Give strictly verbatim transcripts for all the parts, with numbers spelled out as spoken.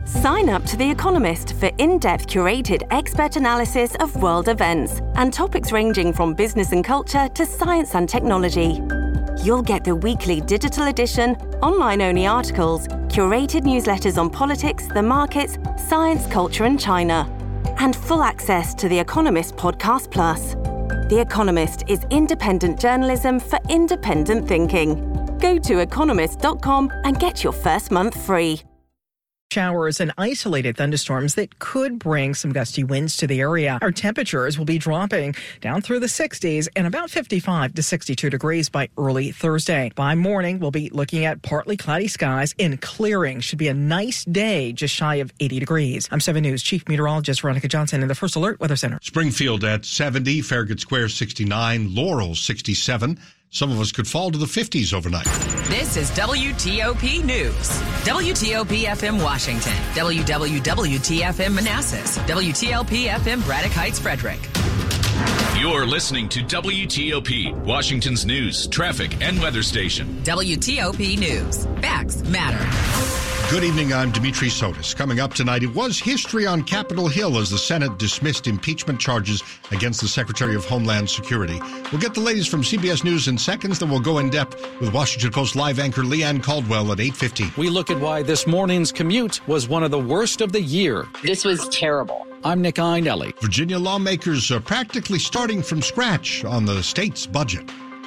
Sign up to The Economist for in-depth curated expert analysis of world events and topics ranging from business and culture to science and technology. You'll get the weekly digital edition, online-only articles, curated newsletters on politics, the markets, science, culture and China, and full access to The Economist Podcast Plus. The Economist is independent journalism for independent thinking. Go to economist dot com and get your first month free. Showers and isolated thunderstorms that could bring some gusty winds to the area. Our temperatures will be dropping down through the sixties and about fifty-five to sixty-two degrees by early Thursday. By morning, we'll be looking at partly cloudy skies and clearing. Should be a nice day, just shy of eighty degrees. I'm seven News Chief Meteorologist Veronica Johnson in the First Alert Weather Center. Springfield at seventy, Farragut Square sixty-nine, Laurel sixty-seven. Some of us could fall to the fifties overnight. This is W T O P News. W T O P F M Washington. W W W T F M Manassas. W T L P F M Braddock Heights, Frederick. You're listening to W T O P, Washington's news, traffic, and weather station. W T O P News. Facts matter. Good evening, I'm Dimitri Sotis. Coming up tonight, it was history on Capitol Hill as the Senate dismissed impeachment charges against the Secretary of Homeland Security. We'll get the latest from C B S News in seconds, then we'll go in depth with Washington Post live anchor Leanne Caldwell at eight fifteen. We look at why this morning's commute was one of the worst of the year. This was terrible. I'm Nick Einelli. Virginia lawmakers are practically starting from scratch on the state's budget.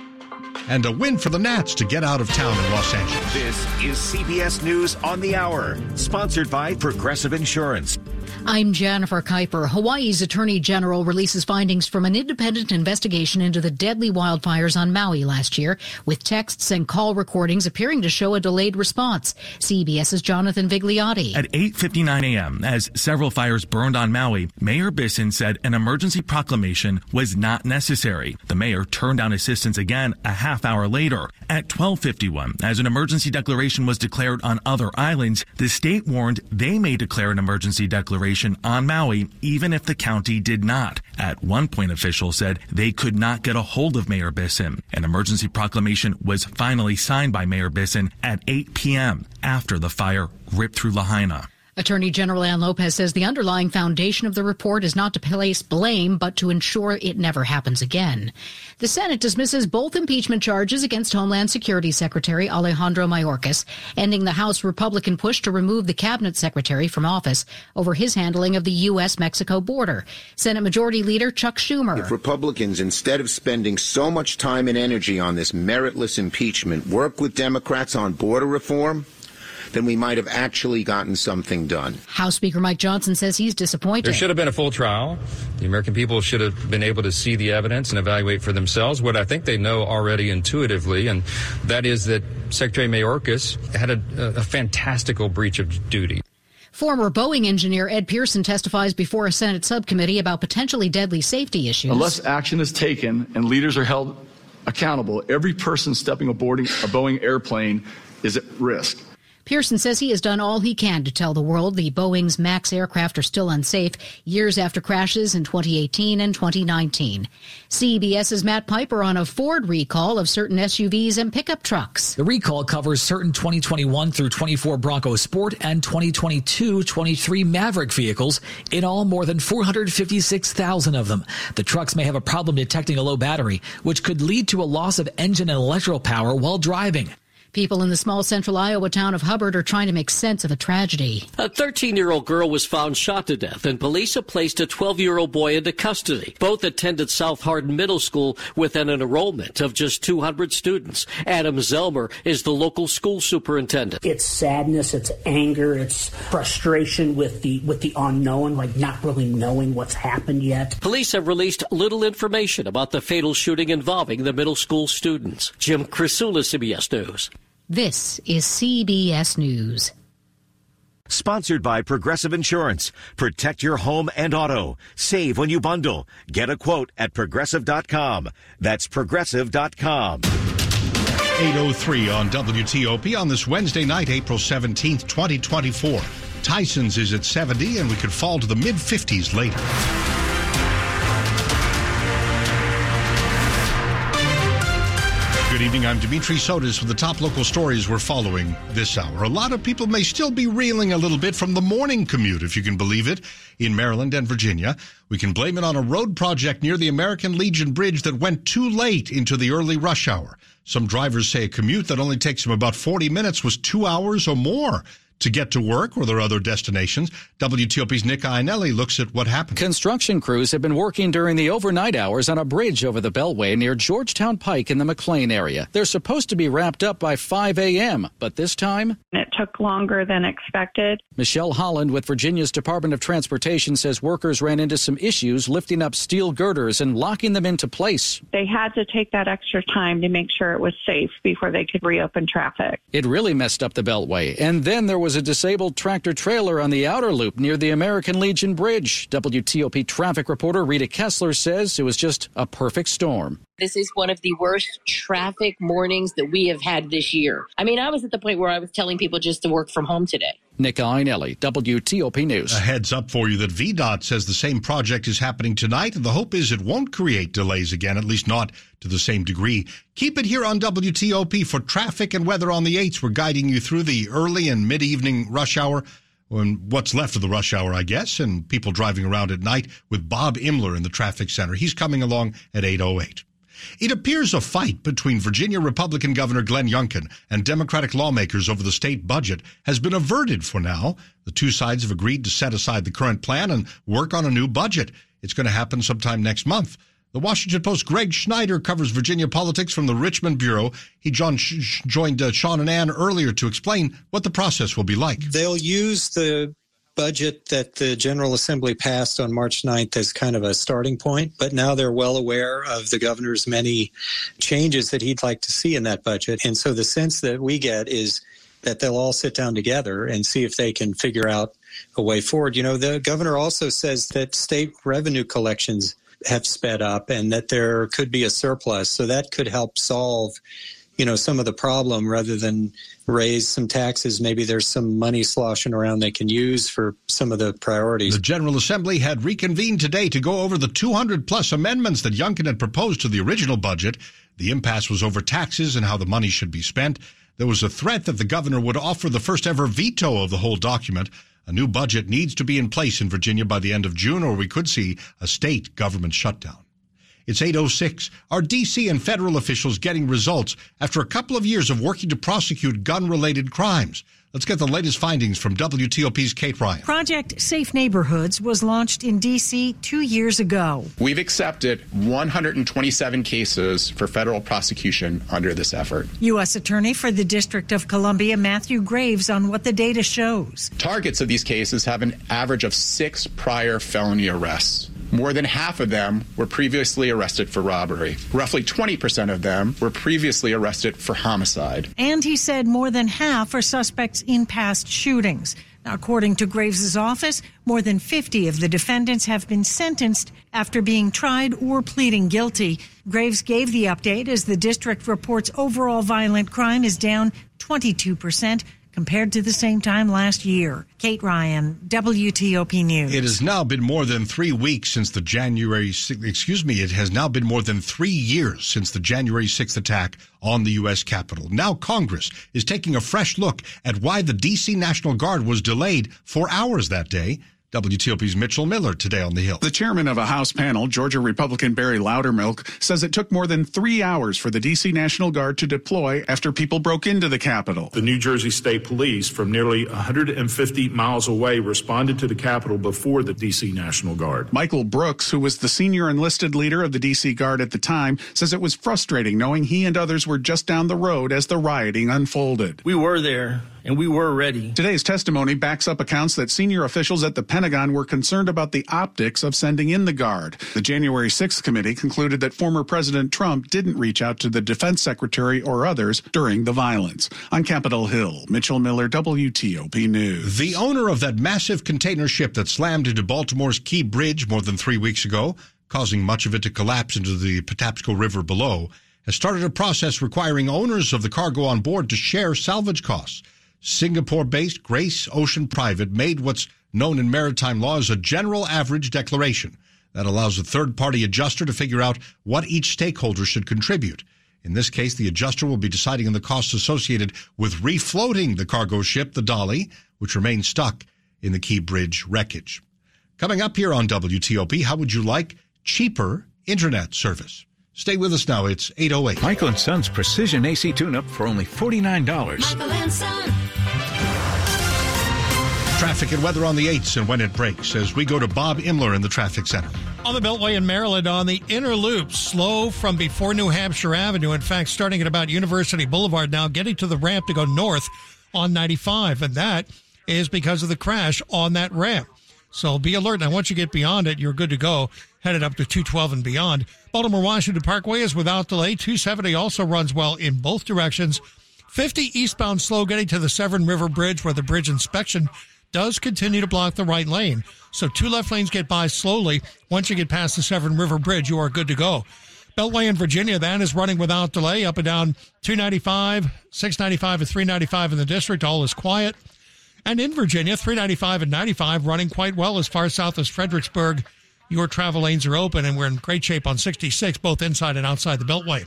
And a win for the Nats to get out of town in Los Angeles. This is C B S News on the Hour, sponsored by Progressive Insurance. I'm Jennifer Kuiper. Hawaii's Attorney General releases findings from an independent investigation into the deadly wildfires on Maui last year, with texts and call recordings appearing to show a delayed response. CBS's Jonathan Vigliotti. At eight fifty-nine a.m., as several fires burned on Maui, Mayor Bisson said an emergency proclamation was not necessary. The mayor turned down assistance again a half hour later. At twelve fifty-one, as an emergency declaration was declared on other islands, the state warned they may declare an emergency declaration on Maui, even if the county did not. At one point, officials said they could not get a hold of Mayor Bisson. An emergency proclamation was finally signed by Mayor Bisson at eight p.m. after the fire ripped through Lahaina. Attorney General Ann Lopez says the underlying foundation of the report is not to place blame, but to ensure it never happens again. The Senate dismisses both impeachment charges against Homeland Security Secretary Alejandro Mayorkas, ending the House Republican push to remove the cabinet secretary from office over his handling of the U S Mexico border. Senate Majority Leader Chuck Schumer. If Republicans, instead of spending so much time and energy on this meritless impeachment, work with Democrats on border reform, then we might have actually gotten something done. House Speaker Mike Johnson says he's disappointed. There should have been a full trial. The American people should have been able to see the evidence and evaluate for themselves what I think they know already intuitively, and that is that Secretary Mayorkas had a, a fantastical breach of duty. Former Boeing engineer Ed Pearson testifies before a Senate subcommittee about potentially deadly safety issues. Unless action is taken and leaders are held accountable, every person stepping aboard a Boeing airplane is at risk. Pearson says he has done all he can to tell the world the Boeing's MAX aircraft are still unsafe years after crashes in twenty eighteen and twenty nineteen. CBS's Matt Piper on a Ford recall of certain S U Vs and pickup trucks. The recall covers certain twenty twenty-one through twenty-four Bronco Sport and twenty twenty-two twenty-three Maverick vehicles, in all more than four hundred fifty-six thousand of them. The trucks may have a problem detecting a low battery, which could lead to a loss of engine and electrical power while driving. People in the small central Iowa town of Hubbard are trying to make sense of a tragedy. A thirteen-year-old girl was found shot to death, and police have placed a twelve-year-old boy into custody. Both attended South Hardin Middle School with an enrollment of just two hundred students. Adam Zelmer is the local school superintendent. It's sadness, it's anger, it's frustration with the with the unknown, like not really knowing what's happened yet. Police have released little information about the fatal shooting involving the middle school students. Jim Crisula, C B S News. This is C B S News. Sponsored by Progressive Insurance. Protect your home and auto. Save when you bundle. Get a quote at progressive dot com. That's progressive dot com. eight oh three on W T O P on this Wednesday night, April seventeenth, twenty twenty-four. Tyson's is at seventy, and we could fall to the mid-fifties later. Good evening. I'm Dimitri Sotis with the top local stories we're following this hour. A lot of people may still be reeling a little bit from the morning commute, if you can believe it, in Maryland and Virginia. We can blame it on a road project near the American Legion Bridge that went too late into the early rush hour. Some drivers say a commute that only takes them about forty minutes was two hours or more to get to work or their other destinations. W T O P's Nick Iannelli looks at what happened. Construction crews have been working during the overnight hours on a bridge over the Beltway near Georgetown Pike in the McLean area. They're supposed to be wrapped up by five a.m., but this time it took longer than expected. Michelle Holland with Virginia's Department of Transportation says workers ran into some issues lifting up steel girders and locking them into place. They had to take that extra time to make sure it was safe before they could reopen traffic. It really messed up the Beltway. And then there was a disabled tractor trailer on the outer loop near the American Legion Bridge. W T O P traffic reporter Rita Kessler says it was just a perfect storm. This is one of the worst traffic mornings that we have had this year. I mean, I was at the point where I was telling people just to work from home today. Nick Iannelli, W T O P News. A heads up for you that V DOT says the same project is happening tonight, and the hope is it won't create delays again, at least not to the same degree. Keep it here on W T O P for traffic and weather on the eights. We're guiding you through the early and mid-evening rush hour, and what's left of the rush hour, I guess, and people driving around at night with Bob Imler in the traffic center. He's coming along at eight oh eight. It appears a fight between Virginia Republican Governor Glenn Youngkin and Democratic lawmakers over the state budget has been averted for now. The two sides have agreed to set aside the current plan and work on a new budget. It's going to happen sometime next month. The Washington Post's Greg Schneider covers Virginia politics from the Richmond Bureau. He joined, joined uh, Sean and Ann earlier to explain what the process will be like. They'll use the budget that the General Assembly passed on March ninth as kind of a starting point, but now they're well aware of the governor's many changes that he'd like to see in that budget. And so the sense that we get is that they'll all sit down together and see if they can figure out a way forward. You know, the governor also says that state revenue collections have sped up and that there could be a surplus. So that could help solve, you know, some of the problem rather than raise some taxes. Maybe there's some money sloshing around they can use for some of the priorities. The General Assembly had reconvened today to go over the two hundred plus amendments that Youngkin had proposed to the original budget. The impasse was over taxes and how the money should be spent. There was a threat that the governor would offer the first ever veto of the whole document. A new budget needs to be in place in Virginia by the end of June, or we could see a state government shutdown. It's eight oh six. Are D C and federal officials getting results after a couple of years of working to prosecute gun-related crimes? Let's get the latest findings from W T O P's Kate Ryan. Project Safe Neighborhoods was launched in D C two years ago. We've accepted one hundred twenty-seven cases for federal prosecution under this effort. U S Attorney for the District of Columbia, Matthew Graves, on what the data shows. Targets of these cases have an average of six prior felony arrests. More than half of them were previously arrested for robbery. Roughly twenty percent of them were previously arrested for homicide. And he said more than half are suspects in past shootings. Now, according to Graves's office, more than fifty of the defendants have been sentenced after being tried or pleading guilty. Graves gave the update as the district reports overall violent crime is down twenty-two percent. Compared to the same time last year. Kate Ryan, W T O P News. It has now been more than three weeks since the January, excuse me, it has now been more than three years since the January sixth attack on the U S Capitol. Now Congress is taking a fresh look at why the D C National Guard was delayed for hours that day. W T O P's Mitchell Miller today on the Hill. The chairman of a House panel, Georgia Republican Barry Loudermilk, says it took more than three hours for the D C National Guard to deploy after people broke into the Capitol. The New Jersey State Police from nearly one hundred fifty miles away responded to the Capitol before the D C National Guard. Michael Brooks, who was the senior enlisted leader of the D C Guard at the time, says it was frustrating knowing he and others were just down the road as the rioting unfolded. We were there. And we were ready. Today's testimony backs up accounts that senior officials at the Pentagon were concerned about the optics of sending in the Guard. The January sixth committee concluded that former President Trump didn't reach out to the defense secretary or others during the violence. On Capitol Hill, Mitchell Miller, W T O P News. The owner of that massive container ship that slammed into Baltimore's Key Bridge more than three weeks ago, causing much of it to collapse into the Patapsco River below, has started a process requiring owners of the cargo on board to share salvage costs. Singapore-based Grace Ocean Private made what's known in maritime law as a general average declaration that allows a third-party adjuster to figure out what each stakeholder should contribute. In this case, the adjuster will be deciding on the costs associated with refloating the cargo ship, the Dolly, which remains stuck in the Key Bridge wreckage. Coming up here on W T O P, how would you like cheaper internet service? Stay with us now. It's eight oh eight. Michael and Son's Precision A C Tune-Up for only forty-nine dollars. Michael and Son. Traffic and weather on the eights and when it breaks as we go to Bob Imler in the traffic center. On the Beltway in Maryland, on the inner loop, slow from before New Hampshire Avenue. In fact, starting at about University Boulevard now, getting to the ramp to go north on ninety-five. And that is because of the crash on that ramp. So be alert. Now, once you get beyond it, you're good to go. Headed up to two twelve and beyond. Baltimore-Washington Parkway is without delay. two seventy also runs well in both directions. fifty eastbound slow getting to the Severn River Bridge where the bridge inspection does continue to block the right lane. So two left lanes get by slowly. Once you get past the Severn River Bridge, you are good to go. Beltway in Virginia, that is running without delay up and down two ninety-five, six ninety-five, and three ninety-five in the district. All is quiet. And in Virginia, three ninety-five and ninety-five running quite well as far south as Fredericksburg. Your travel lanes are open, and we're in great shape on sixty-six, both inside and outside the Beltway.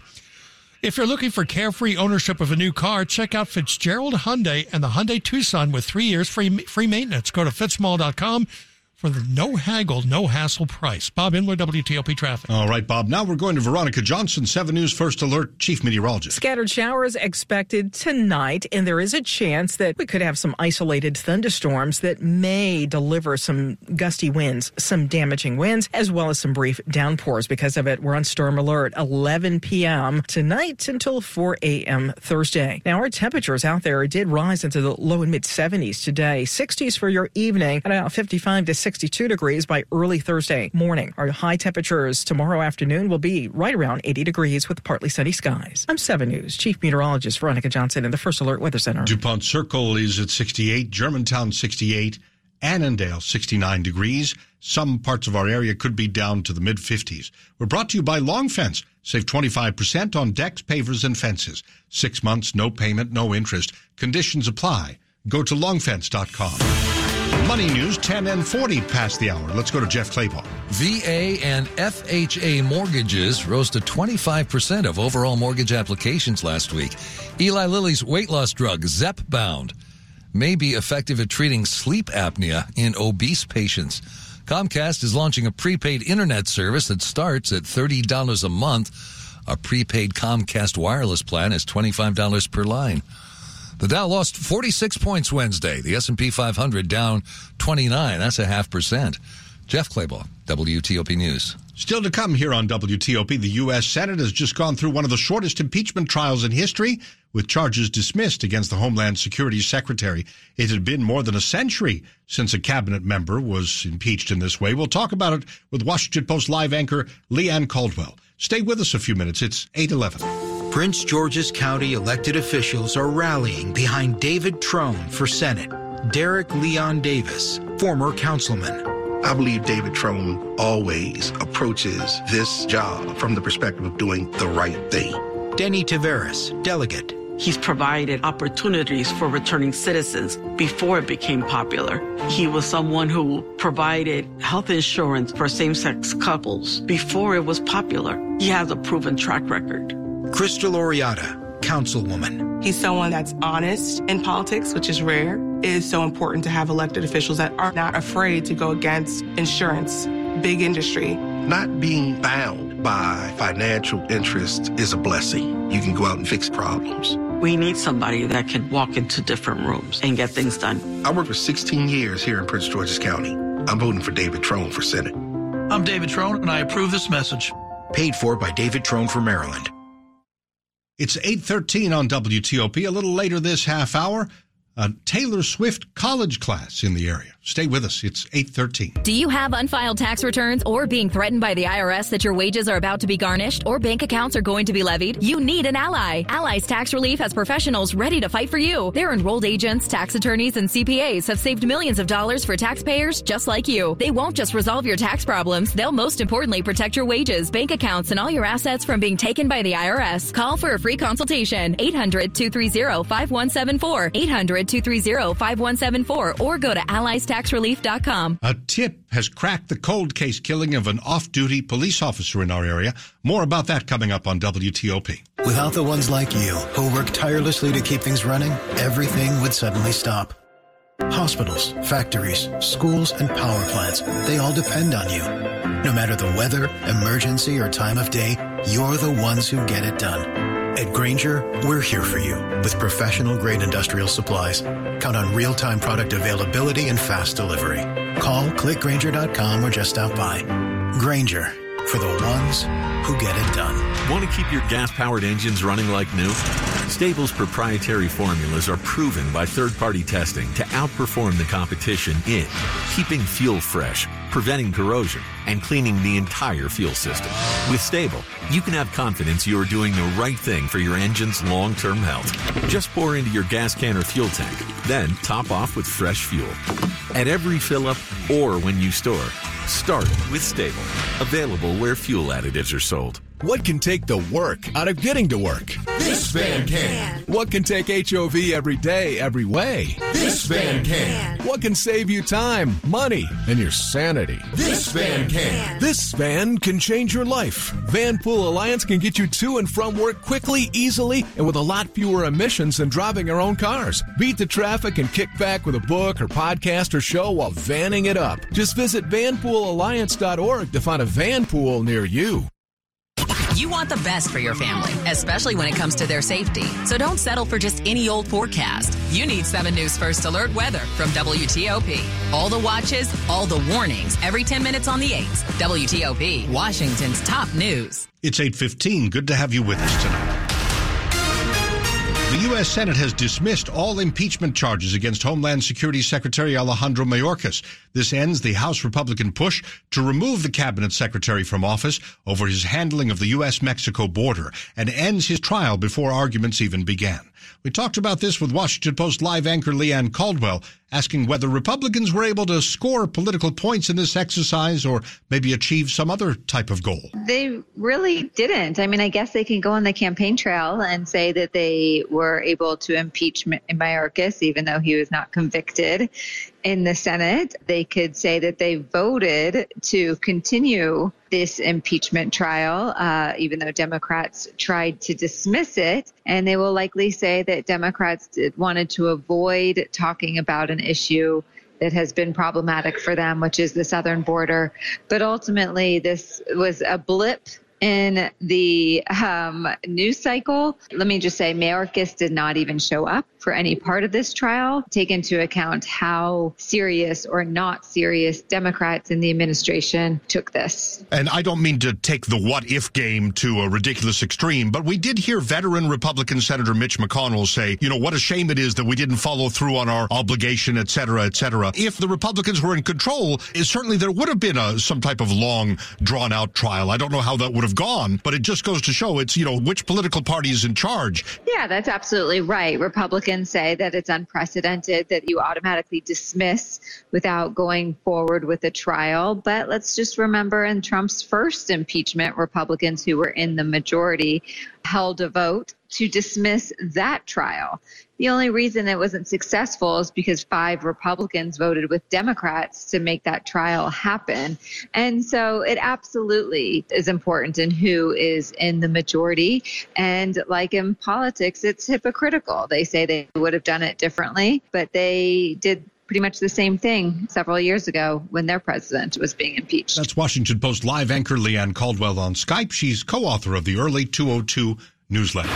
If you're looking for carefree ownership of a new car, check out Fitzgerald Hyundai and the Hyundai Tucson with three years free free maintenance. Go to fitzmall dot com for the no haggle, no hassle price. Bob Imler, W T O P Traffic. All right, Bob. Now we're going to Veronica Johnson, seven News First Alert Chief Meteorologist. Scattered showers expected tonight, and there is a chance that we could have some isolated thunderstorms that may deliver some gusty winds, some damaging winds, as well as some brief downpours. Because of it, we're on storm alert eleven p.m. tonight until four a.m. Thursday. Now, our temperatures out there did rise into the low and mid seventies today, sixties for your evening, and about fifty-five to sixty-two degrees by early Thursday morning. Our high temperatures tomorrow afternoon will be right around eighty degrees with partly sunny skies. I'm seven News Chief Meteorologist Veronica Johnson in the First Alert Weather Center. DuPont Circle is at sixty-eight, Germantown sixty-eight, Annandale sixty-nine degrees. Some parts of our area could be down to the mid-fifties. We're brought to you by Long Fence. Save twenty-five percent on decks, pavers, and fences. Six months, no payment, no interest. Conditions apply. Go to long fence dot com. Money news, ten and forty past the hour. Let's go to Jeff Claybaugh. V A and F H A mortgages rose to twenty-five percent of overall mortgage applications last week. Eli Lilly's weight loss drug, Zepbound, may be effective at treating sleep apnea in obese patients. Comcast is launching a prepaid internet service that starts at thirty dollars a month. A prepaid Comcast wireless plan is twenty-five dollars per line. The Dow lost forty-six points Wednesday. The S and P five hundred down twenty-nine. That's a half percent. Jeff Claybaugh, W T O P News. Still to come here on W T O P, the U S Senate has just gone through one of the shortest impeachment trials in history, with charges dismissed against the Homeland Security Secretary. It had been more than a century since a cabinet member was impeached in this way. We'll talk about it with Washington Post live anchor Leanne Caldwell. Stay with us a few minutes. It's eight eleven. Prince George's County elected officials are rallying behind David Trone for Senate. Derek Leon Davis, former councilman. I believe David Trone always approaches this job from the perspective of doing the right thing. Denny Taveras, delegate. He's provided opportunities for returning citizens before it became popular. He was someone who provided health insurance for same-sex couples before it was popular. He has a proven track record. Crystal Oriata, councilwoman. He's someone that's honest in politics, which is rare. It is so important to have elected officials that are not afraid to go against insurance, big industry. Not being bound by financial interest is a blessing. You can go out and fix problems. We need somebody that can walk into different rooms and get things done. I worked for sixteen years here in Prince George's County. I'm voting for David Trone for Senate. I'm David Trone, and I approve this message. Paid for by David Trone for Maryland. It's eight thirteen on W T O P. A little later this half hour, a Taylor Swift college class in the area. Stay with us. It's eight thirteen. Do you have unfiled tax returns or being threatened by the I R S that your wages are about to be garnished or bank accounts are going to be levied? You need an ally. Allies Tax Relief has professionals ready to fight for you. Their enrolled agents, tax attorneys, and C P As have saved millions of dollars for taxpayers just like you. They won't just resolve your tax problems. They'll most importantly protect your wages, bank accounts, and all your assets from being taken by the I R S. Call for a free consultation. eight hundred, two three zero, five one seven four. eight hundred, hundred, two three zero, five one seven four or go to allies tax relief dot com. A tip has cracked the cold case killing of an off-duty police officer in our area. More about that coming up on W T O P. Without the ones like you, who work tirelessly to keep things running, everything would suddenly stop. Hospitals, factories, schools, and power plants, they all depend on you. No matter the weather, emergency, or time of day, you're the ones who get it done. At Grainger, we're here for you with professional-grade industrial supplies. Count on real-time product availability and fast delivery. Call, click Grainger dot com, or just stop by. Grainger, for the ones who get it done. Want to keep your gas-powered engines running like new? Stable's proprietary formulas are proven by third-party testing to outperform the competition in keeping fuel fresh, preventing corrosion, and cleaning the entire fuel system. With Stable, you can have confidence you are doing the right thing for your engine's long-term health. Just pour into your gas can or fuel tank, then top off with fresh fuel. At every fill-up or when you store, start with Stable. Available where fuel additives are sold. What can take the work out of getting to work? This van can. What can take H O V every day, every way? This van can. What can save you time, money, and your sanity? This van can. This van can change your life. Vanpool Alliance can get you to and from work quickly, easily, and with a lot fewer emissions than driving your own cars. Beat the traffic and kick back with a book or podcast or show while vanning it up. Just visit vanpool alliance dot org to find a van pool near you. You want the best for your family, especially when it comes to their safety. So don't settle for just any old forecast. You need seven News First Alert weather from W T O P. All the watches, all the warnings, every ten minutes on the eights. W T O P, Washington's top news. It's eight fifteen. Good to have you with us tonight. The U S. Senate has dismissed all impeachment charges against Homeland Security Secretary Alejandro Mayorkas. This ends the House Republican push to remove the cabinet secretary from office over his handling of the U S Mexico border and ends his trial before arguments even began. We talked about this with Washington Post Live anchor Leanne Caldwell, asking whether Republicans were able to score political points in this exercise or maybe achieve some other type of goal. They really didn't. I mean, I guess they can go on the campaign trail and say that they were able to impeach Mayorkas, even though he was not convicted in the Senate. They could say that they voted to continue this impeachment trial, uh, even though Democrats tried to dismiss it. And they will likely say that Democrats did, wanted to avoid talking about an issue that has been problematic for them, which is the southern border. But ultimately, this was a blip in the um, news cycle. Let me just say, Mayorkas did not even show up for any part of this trial. Take into account how serious or not serious Democrats in the administration took this. And I don't mean to take the what-if game to a ridiculous extreme, but we did hear veteran Republican Senator Mitch McConnell say, you know, what a shame it is that we didn't follow through on our obligation, et cetera, et cetera. If the Republicans were in control, it, certainly there would have been a, some type of long, drawn-out trial. I don't know how that would have gone, but it just goes to show it's, you know, which political party is in charge. Yeah, that's absolutely right. Republicans say that it's unprecedented that you automatically dismiss without going forward with a trial. But let's just remember in Trump's first impeachment, Republicans who were in the majority held a vote to dismiss that trial. The only reason it wasn't successful is because five Republicans voted with Democrats to make that trial happen. And so it absolutely is important in who is in the majority. And like in politics, it's hypocritical. They say they would have done it differently, but they did pretty much the same thing several years ago when their president was being impeached. That's Washington Post Live anchor Leanne Caldwell on Skype. She's co-author of the Early two oh two newsletter.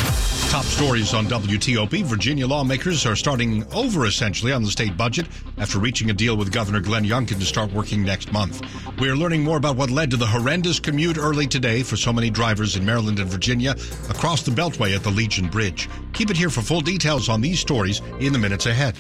Top stories on W T O P. Virginia lawmakers are starting over essentially on the state budget after reaching a deal with Governor Glenn Youngkin to start working next month. We are learning more about what led to the horrendous commute early today for so many drivers in Maryland and Virginia across the Beltway at the Legion Bridge. Keep it here for full details on these stories in the minutes ahead.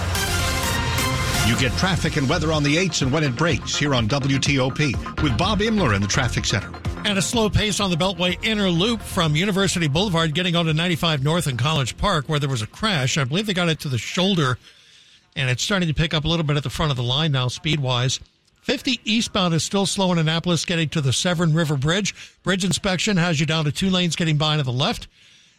You get traffic and weather on the eights and when it breaks here on W T O P with Bob Imler in the traffic center. And a slow pace on the Beltway inner loop from University Boulevard getting on to ninety-five North and College Park where there was a crash. I believe they got it to the shoulder, and it's starting to pick up a little bit at the front of the line now speed-wise. fifty eastbound is still slow in Annapolis getting to the Severn River Bridge. Bridge inspection has you down to two lanes getting by to the left.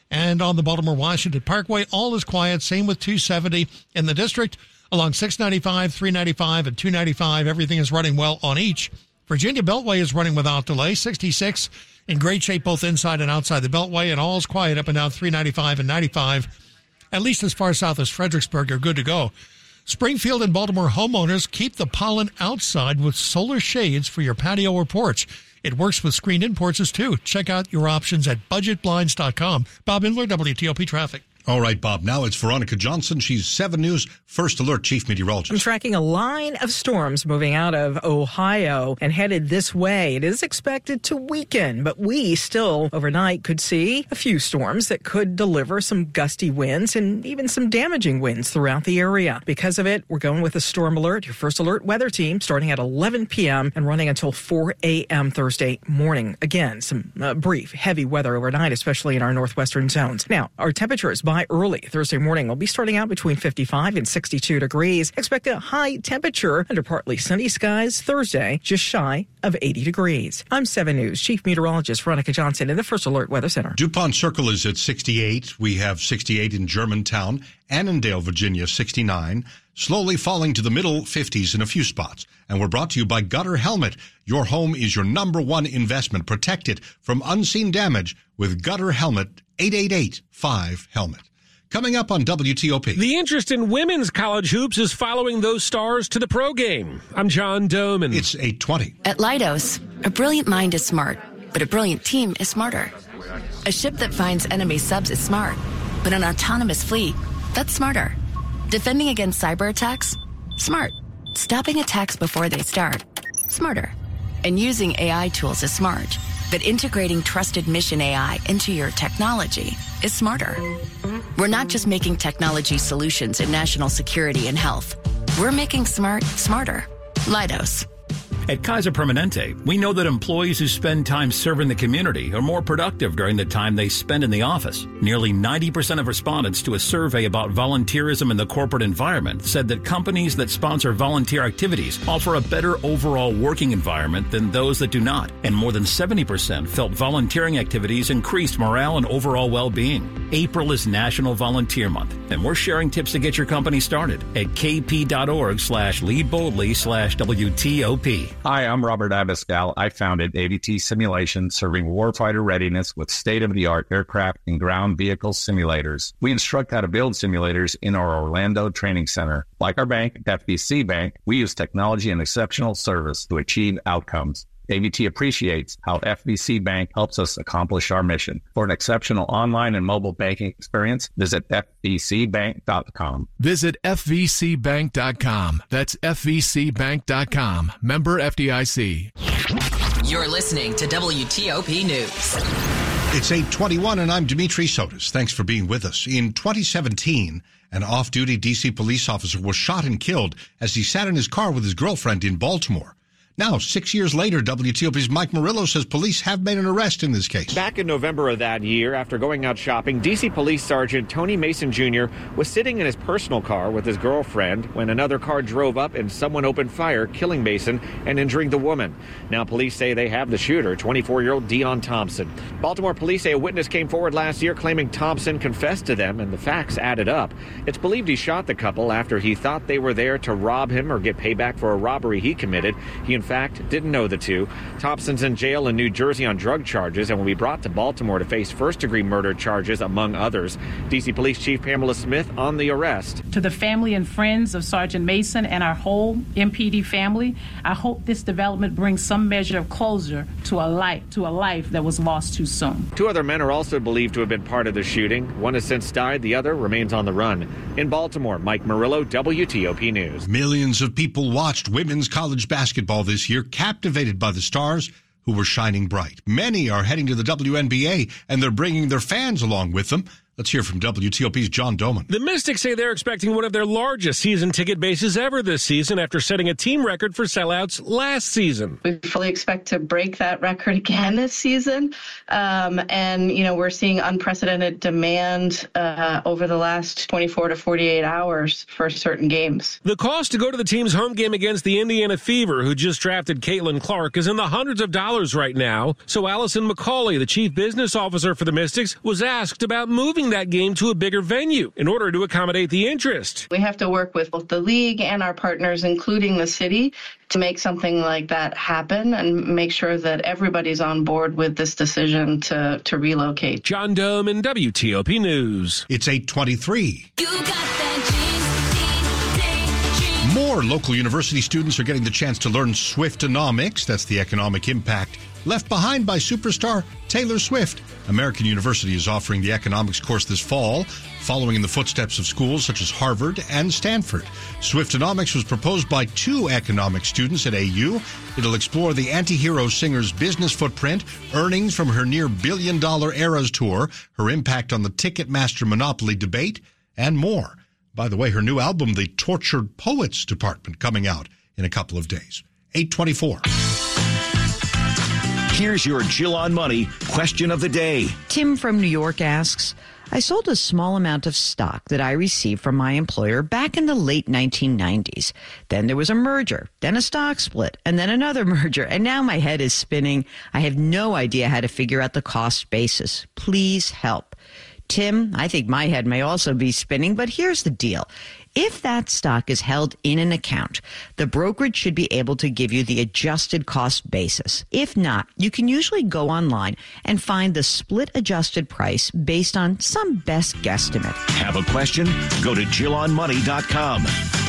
And on the Baltimore-Washington Parkway, all is quiet. Same with two seventy in the district. Along six ninety-five, three ninety-five, and two ninety-five, everything is running well on each. Virginia Beltway is running without delay. sixty-six in great shape both inside and outside the Beltway, and all is quiet up and down three ninety-five and ninety-five. At least as far south as Fredericksburg, are good to go. Springfield and Baltimore homeowners, keep the pollen outside with solar shades for your patio or porch. It works with screened-in porches, too. Check out your options at budget blinds dot com. Bob Inler, W T O P Traffic. All right, Bob. Now it's Veronica Johnson. She's seven News First Alert Chief Meteorologist. I'm tracking a line of storms moving out of Ohio and headed this way. It is expected to weaken, but we still overnight could see a few storms that could deliver some gusty winds and even some damaging winds throughout the area. Because of it, we're going with a storm alert, your First Alert weather team, starting at eleven p.m. and running until four a.m. Thursday morning. Again, some uh, brief, heavy weather overnight, especially in our northwestern zones. Now, our temperatures by early Thursday morning will be starting out between fifty-five and sixty-two degrees. Expect a high temperature under partly sunny skies Thursday, just shy of eighty degrees. I'm seven News Chief Meteorologist Veronica Johnson in the First Alert Weather Center. DuPont Circle is at sixty-eight. We have sixty-eight in Germantown, Annandale, Virginia, sixty-nine. Slowly falling to the middle fifties in a few spots. And we're brought to you by Gutter Helmet. Your home is your number one investment. Protect it from unseen damage with Gutter Helmet. eight eight eight five helmet. Coming up on W T O P. The interest in women's college hoops is following those stars to the pro game. I'm John Doman. It's eight twenty. At Leidos, a brilliant mind is smart, but a brilliant team is smarter. A ship that finds enemy subs is smart, but an autonomous fleet, that's smarter. Defending against cyber attacks? Smart. Stopping attacks before they start? Smarter. And using A I tools is smart. But integrating trusted mission A I into your technology is smarter. We're not just making technology solutions in national security and health. We're making smart smarter. Leidos. At Kaiser Permanente, we know that employees who spend time serving the community are more productive during the time they spend in the office. Nearly ninety percent of respondents to a survey about volunteerism in the corporate environment said that companies that sponsor volunteer activities offer a better overall working environment than those that do not. And more than seventy percent felt volunteering activities increased morale and overall well-being. April is National Volunteer Month, and we're sharing tips to get your company started at kp.org slash lead boldly slash WTOP. Hi, I'm Robert Abascal. I founded A V T Simulation, serving warfighter readiness with state-of-the-art aircraft and ground vehicle simulators. We instruct how to build simulators in our Orlando Training Center. Like our bank, F B C Bank, we use technology and exceptional service to achieve outcomes. A V T appreciates how F B C Bank helps us accomplish our mission. For an exceptional online and mobile banking experience, visit F V C bank dot com. Visit F V C bank dot com. That's F V C bank dot com. Member F D I C. You're listening to W T O P News. It's eight twenty-one, and I'm Dimitri Sotis. Thanks for being with us. In twenty seventeen, an off-duty D C police officer was shot and killed as he sat in his car with his girlfriend in Baltimore. Now, six years later, W T O P's Mike Murillo says police have made an arrest in this case. Back in November of that year, after going out shopping, D C Police Sergeant Tony Mason Junior was sitting in his personal car with his girlfriend when another car drove up and someone opened fire, killing Mason and injuring the woman. Now, police say they have the shooter, twenty-four-year-old Dion Thompson. Baltimore police say a witness came forward last year claiming Thompson confessed to them, and the facts added up. It's believed he shot the couple after he thought they were there to rob him or get payback for a robbery he committed. He, in fact, didn't know the two. Thompson's in jail in New Jersey on drug charges and will be brought to Baltimore to face first-degree murder charges, among others. D C Police Chief Pamela Smith on the arrest. To the family and friends of Sergeant Mason and our whole M P D family, I hope this development brings some measure of closure to a life, to a life that was lost too soon. Two other men are also believed to have been part of the shooting. One has since died. The other remains on the run. In Baltimore, Mike Murillo, W T O P News. Millions of people watched women's college basketball this year, captivated by the stars who were shining bright. Many are heading to the W N B A, and they're bringing their fans along with them. Let's hear from W T O P's John Doman. The Mystics say they're expecting one of their largest season ticket bases ever this season after setting a team record for sellouts last season. We fully expect to break that record again this season. Um, and, you know, we're seeing unprecedented demand uh, over the last twenty-four to forty-eight hours for certain games. The cost to go to the team's home game against the Indiana Fever, who just drafted Caitlin Clark, is in the hundreds of dollars right now. So Allison McCauley, the chief business officer for the Mystics, was asked about moving that game to a bigger venue in order to accommodate the interest. We have to work with both the league and our partners, including the city, to make something like that happen and make sure that everybody's on board with this decision to, to relocate. John Doman, W T O P News. It's eight twenty-three. More local university students are getting the chance to learn Swiftonomics. That's the economic impact left behind by superstar Taylor Swift. American University is offering the economics course this fall, following in the footsteps of schools such as Harvard and Stanford. Swiftonomics was proposed by two economics students at A U. It'll explore the anti-hero singer's business footprint, earnings from her near billion-dollar Eras tour, her impact on the Ticketmaster monopoly debate, and more. By the way, her new album, The Tortured Poets Department, coming out in a couple of days. eight twenty-four. Here's your Jill on Money question of the day. Tim from New York asks, I sold a small amount of stock that I received from my employer back in the late nineteen nineties. Then there was a merger, then a stock split, and then another merger. And now my head is spinning. I have no idea how to figure out the cost basis. Please help. Tim, I think my head may also be spinning, but here's the deal. If that stock is held in an account, the brokerage should be able to give you the adjusted cost basis. If not, you can usually go online and find the split adjusted price based on some best guesstimate. Have a question? Go to Jill on Money dot com.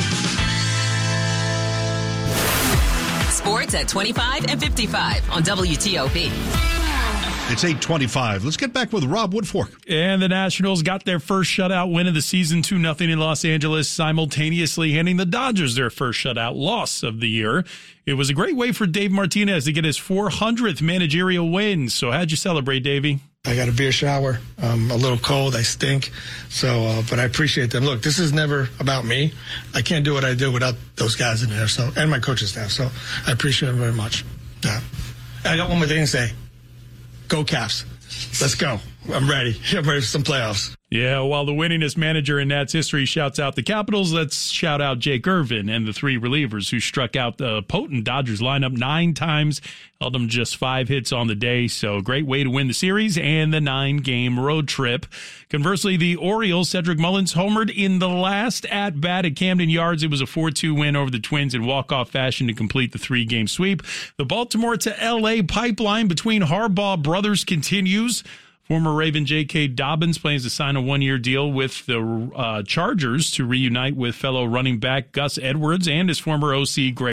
Sports at twenty-five and fifty-five on W T O P. It's eight twenty-five. Let's get back with Rob Woodfork. And the Nationals got their first shutout win of the season, two nothing in Los Angeles, simultaneously handing the Dodgers their first shutout loss of the year. It was a great way for Dave Martinez to get his four hundredth managerial win. So how'd you celebrate, Davey? I got a beer shower. I'm a little cold. I stink. So, uh, but I appreciate them. Look, this is never about me. I can't do what I do without those guys in there. So, and my coaching staff. So I appreciate them very much. Yeah. I got one more thing to say. Go Caps. Let's go. I'm ready. I'm ready for some playoffs. Yeah, while the winningest manager in Nats history shouts out the Capitals, let's shout out Jake Irvin and the three relievers who struck out the potent Dodgers lineup nine times, held them just five hits on the day. So great way to win the series and the nine-game road trip. Conversely, the Orioles, Cedric Mullins homered in the last at-bat at Camden Yards. It was a four two win over the Twins in walk-off fashion to complete the three-game sweep. The Baltimore to L A pipeline between Harbaugh brothers continues. Former Raven J K. Dobbins plans to sign a one-year deal with the uh, Chargers to reunite with fellow running back Gus Edwards and his former O C Greg